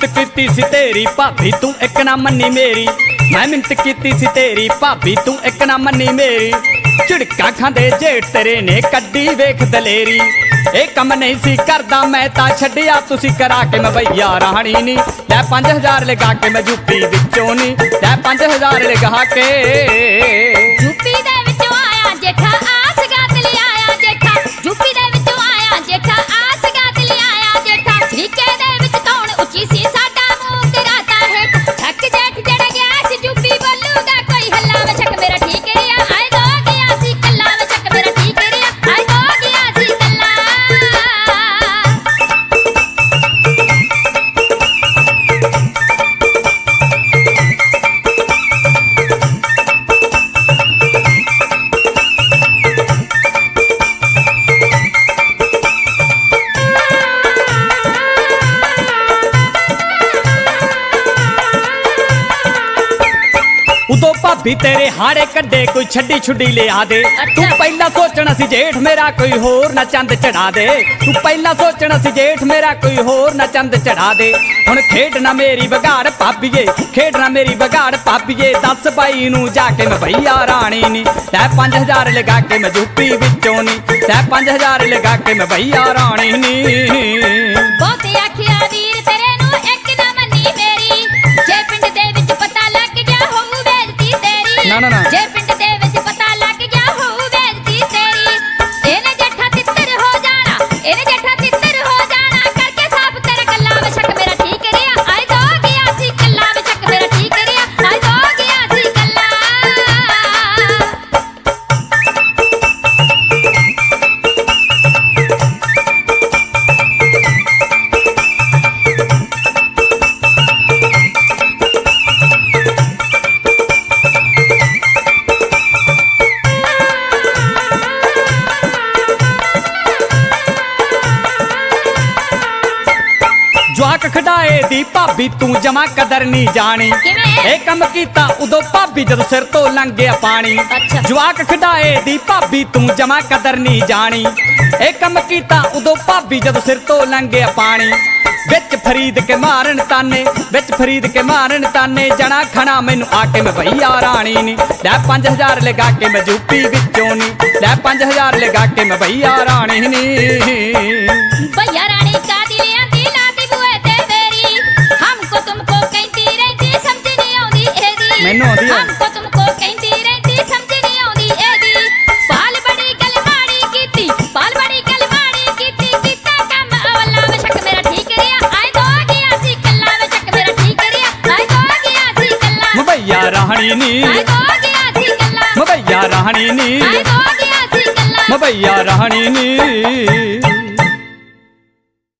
कीती सी तेरी भाभी तू एक ना मन्नी मेरी, मैं मिन्नत कीती सी तेरी भाभी तू एक ना मन्नी मेरी। झिड़का खांदे जेठ तेरे ने कड्डी वेख दलेरी, ए कम नहीं सी करदा मैं तां छड्डिया तुसी करा के मैं भैया राहणी नी। लै 5000 लगा के मैं यूपी विचों नी, लै 5000 लगा के यूपी दे विचों आया जेठा आस गात ले आया जेठा, यूपी दे विचों आया जेठा आस गात ले आया जेठा। श्रीके दे विच कौन उची सी साडा मुंह कराता है, छक जेठ जड़ गया सी यूपी बोलूगा कोई हल्ला वे छक मेरा ठीक रिया, आए दो गया सी कल्ला वे छक मेरा ठीक रिया, आए दो गया सी कल्ला। उदो भाभी तेरे हाड़े कड्डे कोई छड्डी छुड्डी ले आ दे। तू पहला सोचना सी जेठ मेरा कोई होर ना चंद चढ़ा दे, तू पहला सोचना सी जेठ मेरा कोई होर ना चंद चढ़ा दे। हुण खेडना मेरी बगाड़ भाभीए, खेडना मेरी बगाड़ भाभीए, दस बाई नू जाके मैं भैया राणी नी। लै 5000 लगा के मैं यूपी विचों नी, लै 5000 लगा के मैं भैया राणी नी। बहुते आखिया वीर तेरे नू एक ना मन्नी मेरी, जे पिंड दे विच पता लग गया होऊ बेइज्जती तेरी। ना ना ना जे पिंड दे विच पता लग गया होऊ बेइज्जती तेरी। एने जेठा तित्तर हो जाना, एने जेठा तित्तर हो जाना, करके साफ तेरे कल्ला वे छक मेरा ठीक रिया, आए दो गया सी कल्ला वे छक मेरा ठीक रिया, आए दो गया सी कल्ला। जवाक खड़ाए दी भाभी तू जमा कदर नहीं जानी, किवें? ए कम कीता उदो भाभी जदों सिर तो लंघ गया पानी। अच्छा। जवाक खड़ाए दी भाभी तू जमा कदर नहीं जानी, ए कम कीता उदो भाभी जदों सिर तो लंघ गया पानी। विच फरीद के मारन ताने, विच फरीद के मारन ताने, जना खना मैनू आके मैं भैया राणी नी। लै 5000 लगा के मैं यूपी विचों नी, लै 5000 लगा के मैं भैया राणी नी। भैया रानी का दिल आंदी लाती बुए ते मेरी, हमको तुमको कहती रहती समझ नहीं आउंदी एदी। मैनू आउंदी है। हमको तुमको कहती रहती समझ नहीं आउंदी एदी। पाल बड़ी गल माड़ी कीती, पाल बड़ी गल माड़ी कीती, कीता कम अवला वे छक मेरा ठीक रिया, आए दो गया सी कल्ला वे छक मेरा ठीक रिया, आए दो गया सी कल्ला। मैं भैया राणी नी, आए दो गया सी कल्ला, मैं भैया राणी नी, आए दो गया सी कल्ला। मैं भैया राणी नी।